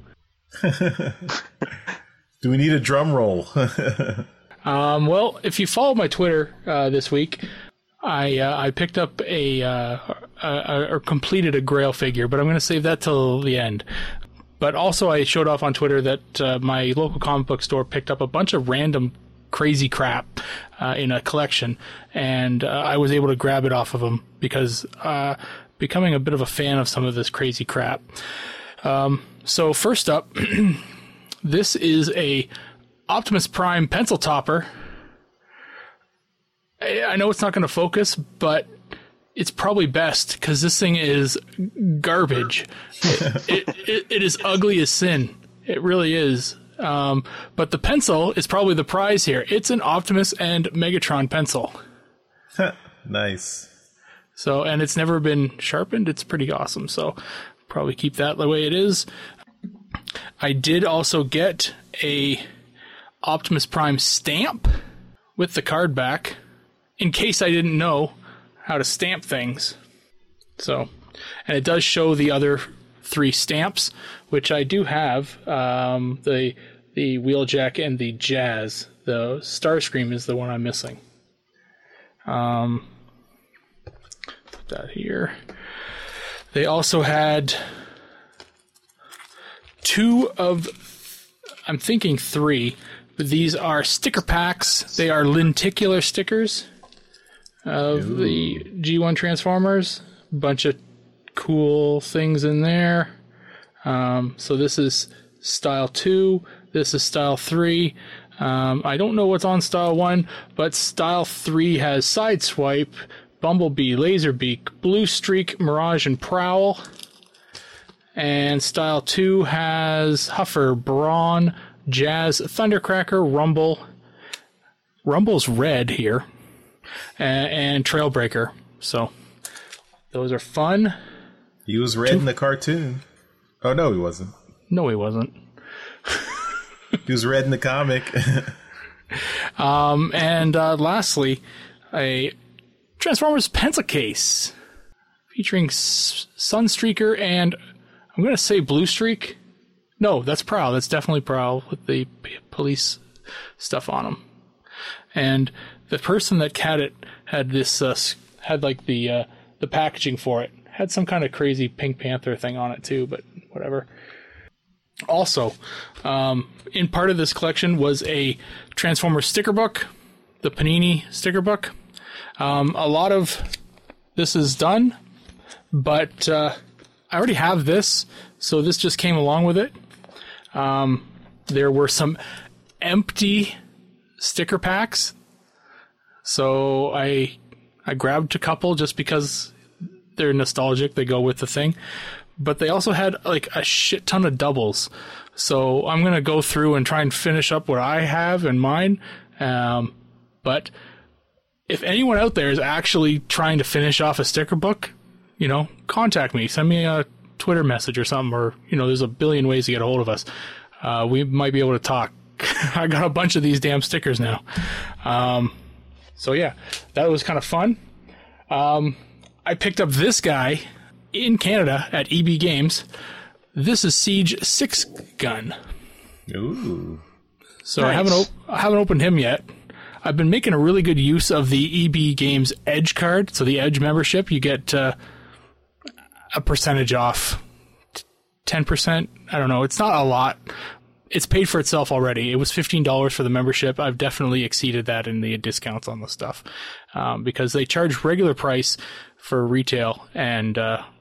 Do we need a drum roll? Well, if you follow my Twitter this week, I picked up or completed a Grail figure, but I'm going to save that till the end. But also I showed off on Twitter that my local comic book store picked up a bunch of random crazy crap in a collection, and I was able to grab it off of them because becoming a bit of a fan of some of this crazy crap. So first up, this is a Optimus Prime pencil topper. I know it's not going to focus, but it's probably best because this thing is garbage. It is ugly as sin. It really is. But the pencil is probably the prize here. It's an Optimus and Megatron pencil. Nice. So, and it's never been sharpened. It's pretty awesome. So probably keep that the way it is. I did also get a Optimus Prime stamp with the card back in case I didn't know how to stamp things. So, and it does show the other 3 stamps, which I do have. The Wheeljack and the Jazz. The Starscream is the one I'm missing. Put that here. They also had 2 of, I'm thinking 3, but these are sticker packs. They are lenticular stickers of the G1 Transformers. A bunch of cool things in there. So this is Style 2. This is Style 3. I don't know what's on Style 1, but Style 3 has Sideswipe, Bumblebee, Laserbeak, Blue Streak, Mirage, and Prowl. And Style 2 has Huffer, Brawn, Jazz, Thundercracker, Rumble. Rumble's red here. And Trailbreaker. So, those are fun. He was red in the cartoon. Oh, no, he wasn't. No, he wasn't. He was red in the comic. And lastly, a Transformers pencil case featuring Sunstreaker and I'm going to say Blue Streak. No, that's Prowl. That's definitely Prowl with the police stuff on him. And the person that had it had this had like the packaging for it. Had some kind of crazy Pink Panther thing on it too, but whatever. Also, in part of this collection was a Transformers sticker book, the Panini sticker book. A lot of this is done, but I already have this, so this just came along with it. There were some empty sticker packs, so I grabbed a couple just because they're nostalgic. They go with the thing. But they also had like a shit ton of doubles. So I'm going to go through and try and finish up what I have in mine. But if anyone out there is actually trying to finish off a sticker book, contact me. Send me a Twitter message or something. Or, there's a billion ways to get a hold of us. We might be able to talk. I got a bunch of these damn stickers now. So yeah, that was kind of fun. I picked up this guy in Canada at EB Games. This is Siege 6 Gun. Ooh. So Nice. I haven't opened him yet. I've been making a really good use of the EB Games Edge card. So the Edge membership, you get a percentage off. 10%. I don't know. It's not a lot. It's paid for itself already. It was $15 for the membership. I've definitely exceeded that in the discounts on the stuff because they charge regular price for retail, and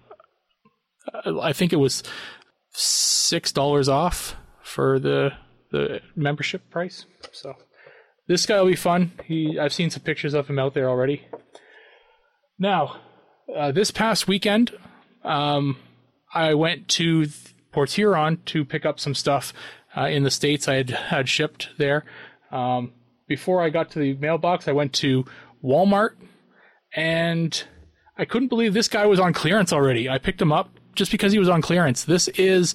I think it was $6 off for the membership price. So this guy will be fun. I've seen some pictures of him out there already. Now, this past weekend, I went to Port Huron to pick up some stuff in the States I had shipped there. Before I got to the mailbox, I went to Walmart, and I couldn't believe this guy was on clearance already. I picked him up just because he was on clearance. This is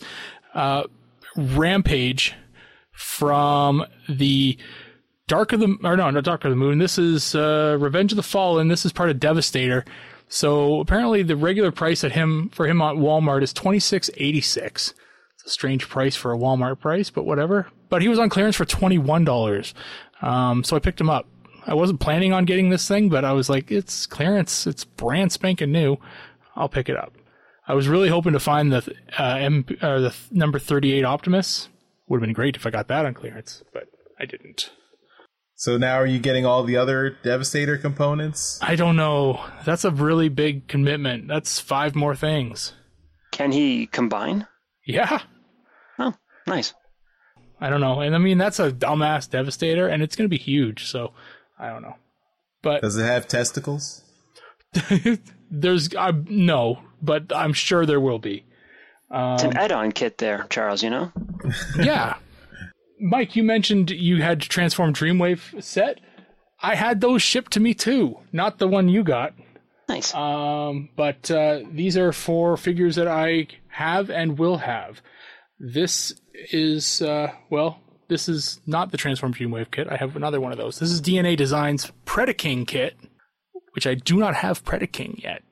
Rampage from the not Dark of the Moon. This is Revenge of the Fallen. This is part of Devastator. So apparently the regular price for him at Walmart is $26.86. It's a strange price for a Walmart price, but whatever. But he was on clearance for $21. So I picked him up. I wasn't planning on getting this thing, but I was like, it's clearance. It's brand spanking new. I'll pick it up. I was really hoping to find the number 38 Optimus. Would have been great if I got that on clearance, but I didn't. So now are you getting all the other Devastator components? I don't know. That's a really big commitment. That's 5 more things. Can he combine? Yeah. Oh, nice. I don't know. And I mean, that's a dumbass Devastator, and it's going to be huge, so I don't know. But does it have testicles? There's no, but I'm sure there will be. It's an add-on kit there, Charles, you know? Yeah. Mike, you mentioned you had Transform Dreamwave set. I had those shipped to me too, not the one you got. Nice. But these are 4 figures that I have and will have. This is, this is not the Transform Dreamwave kit. I have another one of those. This is DNA Designs Predaking kit, which I do not have Predaking yet.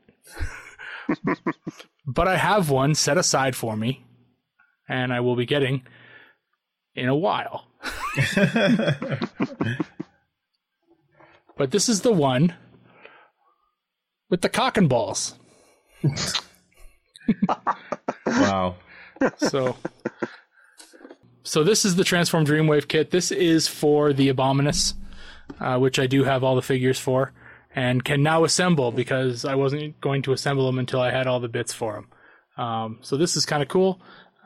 But I have one set aside for me, and I will be getting in a while. But this is the one with the cock and balls. Wow. So this is the Transform Dreamwave kit. This is for the Abominus, which I do have all the figures for, and can now assemble because I wasn't going to assemble them until I had all the bits for them. So this is kind of cool.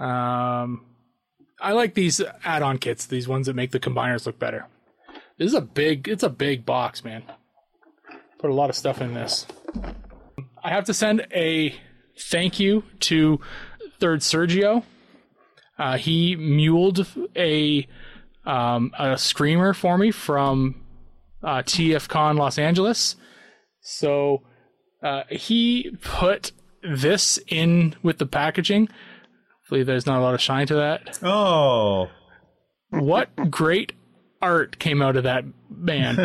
I like these add-on kits, these ones that make the combiners look better. This is it's a big box, man. Put a lot of stuff in this. I have to send a thank you to Third Sergio. He muled a Screamer for me from TFCon Los Angeles. So he put this in with the packaging. Hopefully there's not a lot of shine to that. Oh. What great art came out of that man.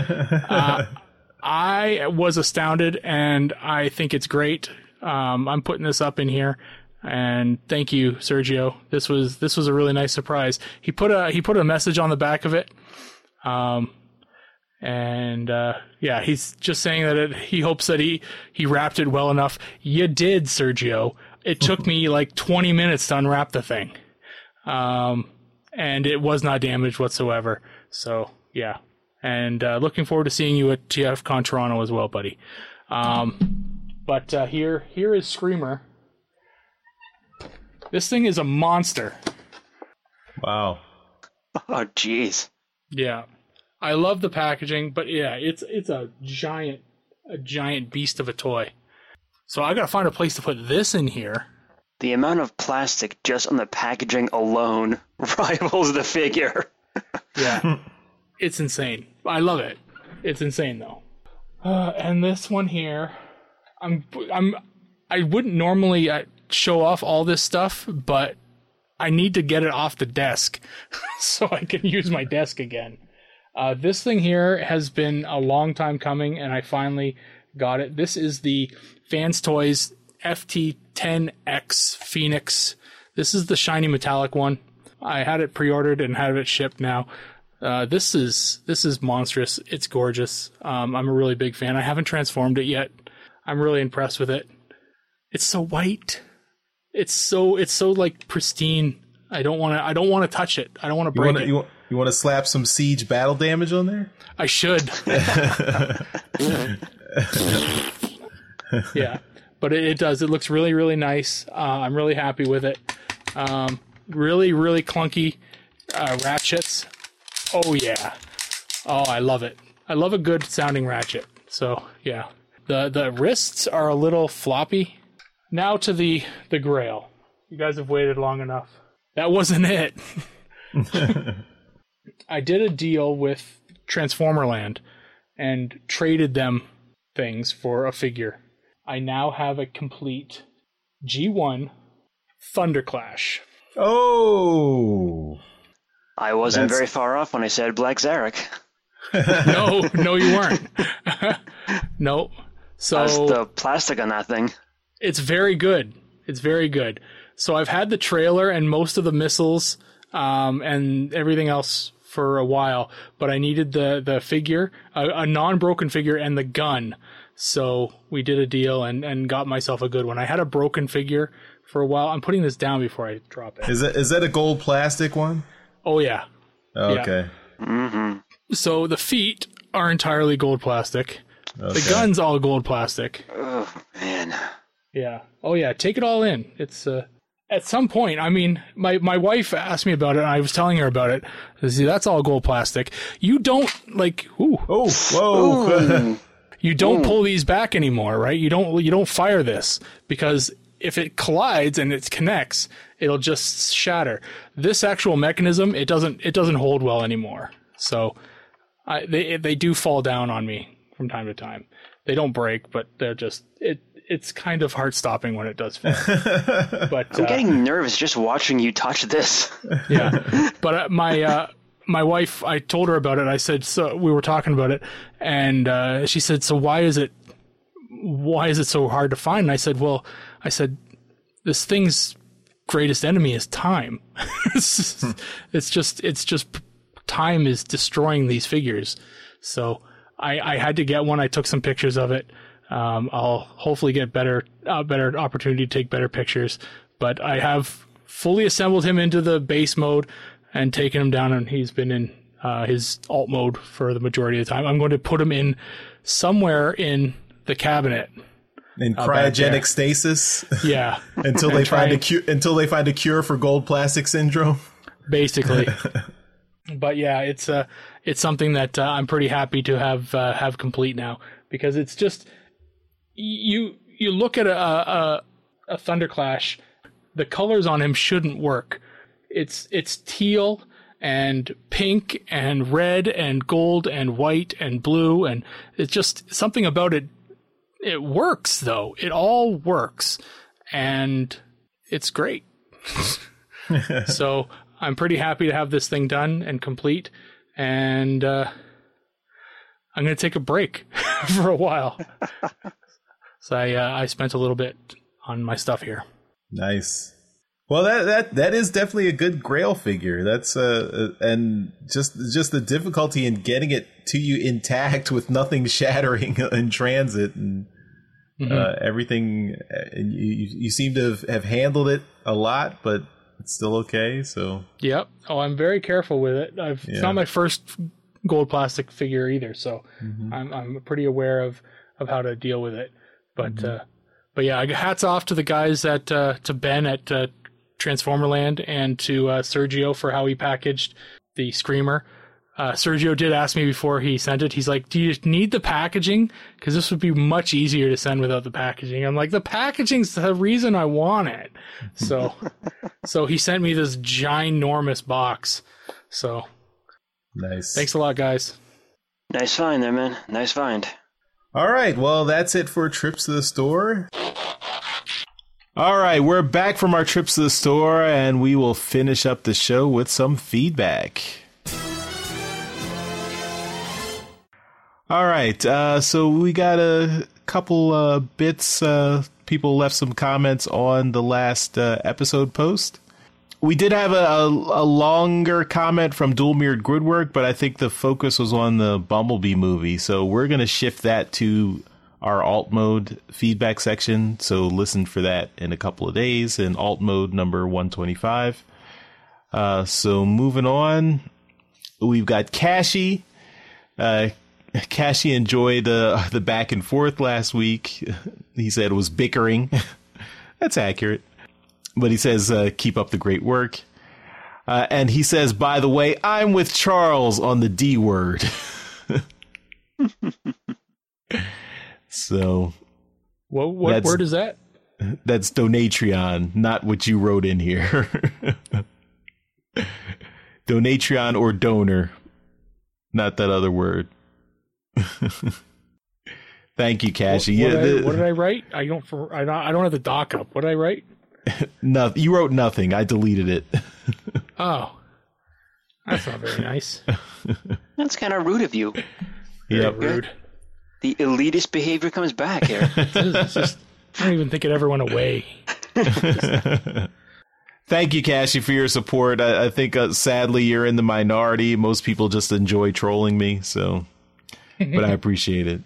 I was astounded, and I think it's great. I'm putting this up in here, and thank you, Sergio. This was a really nice surprise. He put a message on the back of it. He's just saying that he hopes that he wrapped it well enough. You did, Sergio. It took me like 20 minutes to unwrap the thing. And it was not damaged whatsoever. So, yeah. And looking forward to seeing you at TFCon Toronto as well, buddy. But here is Screamer. This thing is a monster. Wow. Oh, jeez. Yeah. I love the packaging, but yeah, it's a giant beast of a toy. So I gotta find a place to put this in here. The amount of plastic just on the packaging alone rivals the figure. Yeah. It's insane. I love it. It's insane though. And this one here, I wouldn't normally show off all this stuff, but I need to get it off the desk so I can use my desk again. This thing here has been a long time coming, and I finally got it. This is the Fans Toys FT10X Phoenix. This is the shiny metallic one. I had it pre-ordered and have it shipped now. This is monstrous. It's gorgeous. I'm a really big fan. I haven't transformed it yet. I'm really impressed with it. It's so white. It's so like pristine. I don't want to touch it. I don't want to break it. You want to slap some Siege battle damage on there? I should. Yeah, but it does. It looks really, really nice. I'm really happy with it. Really, really clunky ratchets. Oh, yeah. Oh, I love it. I love a good sounding ratchet. So, yeah. The wrists are a little floppy. Now to the Grail. You guys have waited long enough. That wasn't it. I did a deal with Transformerland and traded them things for a figure. I now have a complete G1 Thunderclash. Oh! I wasn't very far off when I said Black Zarek. No, you weren't. No. So how's the plastic on that thing? it's very good. It's very good. So I've had the trailer and most of the missiles and everything else for a while, but I needed the figure, a non-broken figure, and the gun. So we did a deal and got myself a good one. I had a broken figure for a while. I'm putting this down before I drop it. Is that a gold plastic one? Oh, yeah. Okay. Yeah. Mm-hmm. So the feet are entirely gold plastic. Okay. The gun's all gold plastic. Oh, man. Yeah. Oh, yeah. Take it all in. It's at some point. I mean, my wife asked me about it, and I was telling her about it. See, that's all gold plastic. You don't like. Ooh. Oh, whoa! Ooh. You don't pull these back anymore, right? You don't fire this because if it collides and it connects, it'll just shatter. This actual mechanism, it doesn't hold well anymore. So they do fall down on me from time to time. They don't break, but they're just it's kind of heart stopping when it does fall. But I'm getting nervous just watching you touch this. yeah. But my wife, I told her about it. I said, so we were talking about it, and she said, so why is it so hard to find? And I said, this thing's greatest enemy is time. it's just time is destroying these figures. So I had to get one. I took some pictures of it. I'll hopefully get better opportunity to take better pictures, but I have fully assembled him into the base mode and taken him down, and he's been in his alt mode for the majority of the time. I'm going to put him in somewhere in the cabinet. In cryogenic stasis? Yeah. until they find a cure for gold plastic syndrome? Basically. But yeah, it's something that I'm pretty happy to have complete now, because it's just you look at a Thunderclash, the colors on him shouldn't work. It's teal and pink and red and gold and white and blue, and it's just something about it. It works though. It all works, and it's great. So I'm pretty happy to have this thing done and complete, and I'm going to take a break for a while. So I spent a little bit on my stuff here. Nice. Well, that is definitely a good Grail figure. That's and just the difficulty in getting it to you intact with nothing shattering in transit and everything. And you seem to have handled it a lot, but it's still okay. So yep. Oh, I'm very careful with it. It's not my first gold plastic figure either, so I'm pretty aware of how to deal with it. But yeah, hats off to the guys to Ben at Transformerland and to Sergio for how he packaged the Screamer. Sergio did ask me before he sent it. He's like, "Do you need the packaging? Because this would be much easier to send without the packaging." I'm like, "The packaging's the reason I want it." So he sent me this ginormous box. So nice. Thanks a lot, guys. Nice find there, man. Nice find. All right, well, that's it for Trips to the Store. All right, we're back from our trips to the store, and we will finish up the show with some feedback. All right, so we got a couple bits. People left some comments on the last episode post. We did have a longer comment from Dual Mirrored Gridwork, but I think the focus was on the Bumblebee movie, so we're going to shift that to our alt mode feedback section. So listen for that in a couple of days in alt mode number 125. So moving on, we've got Cashy. Cashy enjoyed the back and forth last week. He said it was bickering. That's accurate. But he says, keep up the great work. And he says, by the way, I'm with Charles on the D word. So. What word is that? That's Donatreon, not what you wrote in here. Donatreon or donor, not that other word. Thank you, Cashy. What did I write? I don't have the doc up. What did I write? No, you wrote nothing. I deleted it. Oh, that's not very nice. That's kind of rude of you. Very rude. The elitist behavior comes back here. It's just, I don't even think it ever went away. Thank you, Cashy, for your support. I think, sadly, you're in the minority. Most people just enjoy trolling me, so, but I appreciate it.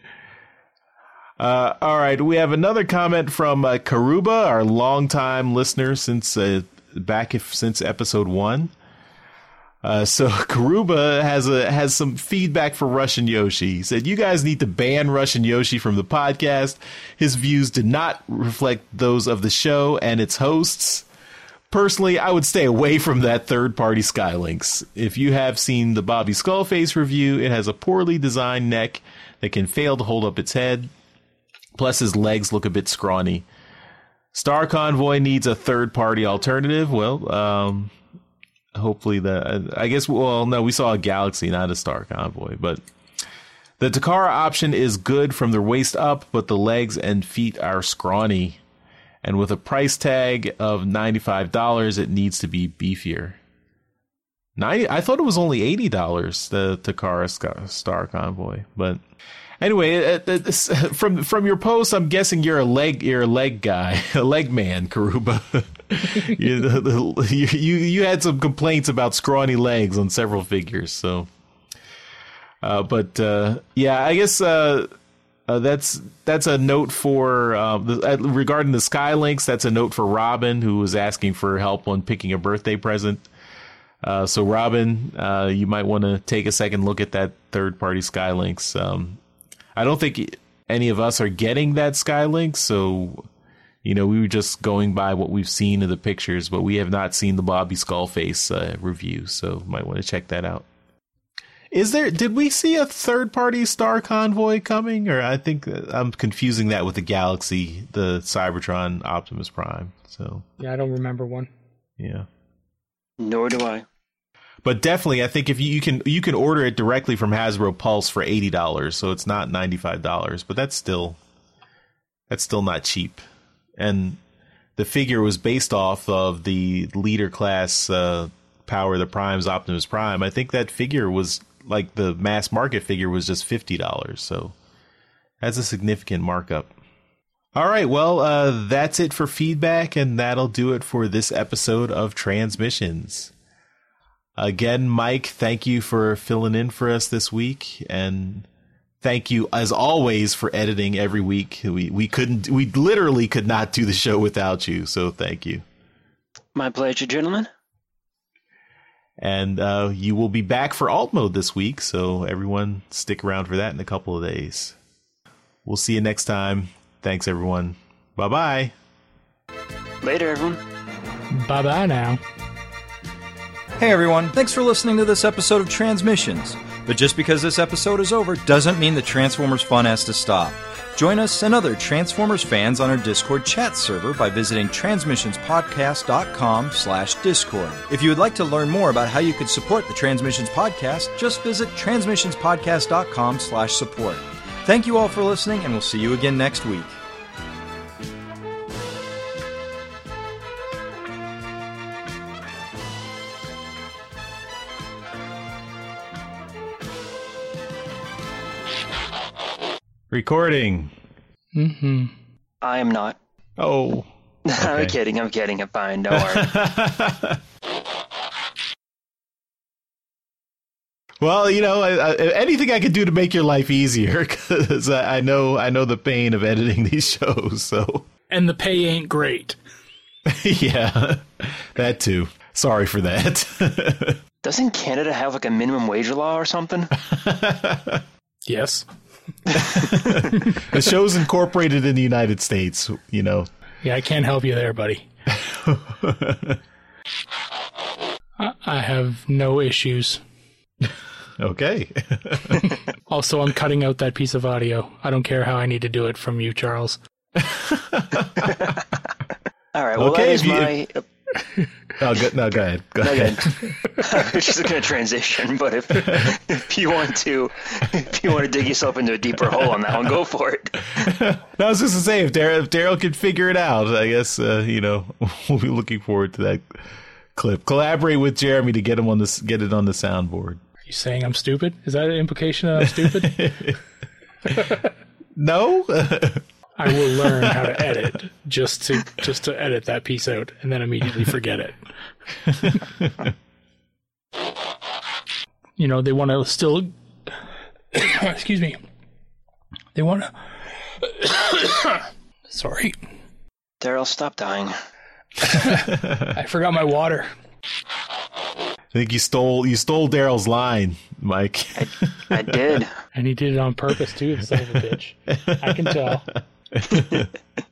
All right, we have another comment from Karuba, our longtime listener since episode 1. So Karuba has some feedback for Russian Yoshi. He said, "You guys need to ban Russian Yoshi from the podcast. His views did not reflect those of the show and its hosts. Personally, I would stay away from that third-party Skylinks. If you have seen the Bobby Skullface review, it has a poorly designed neck that can fail to hold up its head. Plus, his legs look a bit scrawny. Star Convoy needs a third-party alternative. Well, hopefully we saw a Galaxy, not a Star Convoy. But the Takara option is good from the waist up, but the legs and feet are scrawny. And with a price tag of $95, it needs to be beefier." I thought it was only $80, the Takara Star Convoy. But anyway, from your post, I'm guessing you're a leg guy, a leg man, Karuba. you had some complaints about scrawny legs on several figures, so. I guess that's a note for regarding the Skylinks. That's a note for Robin, who was asking for help on picking a birthday present. So Robin, you might want to take a second look at that third-party Skylinks. I don't think any of us are getting that Skylink, so we were just going by what we've seen in the pictures, but we have not seen the Bobby Skullface review, so might want to check that out. Did we see a third-party Star Convoy coming? Or I think I'm confusing that with the Galaxy, the Cybertron Optimus Prime. So yeah, I don't remember one. Yeah. Nor do I. But definitely, I think if you can order it directly from Hasbro Pulse for $80, so it's not $95. But that's still not cheap. And the figure was based off of the leader class Power of the Primes Optimus Prime. I think that figure was, like, the mass market figure was just $50, so that's a significant markup. All right, well, that's it for feedback, and that'll do it for this episode of Transmissions. Again, Mike, thank you for filling in for us this week, and thank you, as always, for editing every week. We literally could not do the show without you, so thank you. My pleasure, gentlemen. And you will be back for alt mode this week, so everyone stick around for that in a couple of days. We'll see you next time. Thanks, everyone. Bye-bye. Later, everyone. Bye-bye now. Hey, everyone. Thanks for listening to this episode of Transmissions. But just because this episode is over doesn't mean the Transformers fun has to stop. Join us and other Transformers fans on our Discord chat server by visiting transmissionspodcast.com/Discord. If you would like to learn more about how you could support the Transmissions Podcast, just visit transmissionspodcast.com/support. Thank you all for listening, and we'll see you again next week. Recording. Mm-hmm. I am not. Oh. Okay. I'm kidding. I'm fine. Don't worry. Well, anything I could do to make your life easier, because I know the pain of editing these shows. So. And the pay ain't great. Yeah, that too. Sorry for that. Doesn't Canada have like a minimum wage law or something? Yes. The show's incorporated in the United States, Yeah, I can't help you there, buddy. I have no issues. Okay. Also, I'm cutting out that piece of audio. I don't care how I need to do it from you, Charles. All right, well, okay, that is my... No, go ahead. I was just going to transition, but if you want to dig yourself into a deeper hole on that one, go for it. No, I was just to say, if Daryl can figure it out, I guess we'll be looking forward to that clip. Collaborate with Jeremy to get it on the soundboard. Are you saying I'm stupid? Is that an implication that I'm stupid? No? I will learn how to edit just to edit that piece out and then immediately forget it. You know, they want to still excuse me. They want to sorry. Daryl, stop dying. I forgot my water. I think you stole Daryl's line, Mike. I did. And he did it on purpose too, the son of a bitch. I can tell.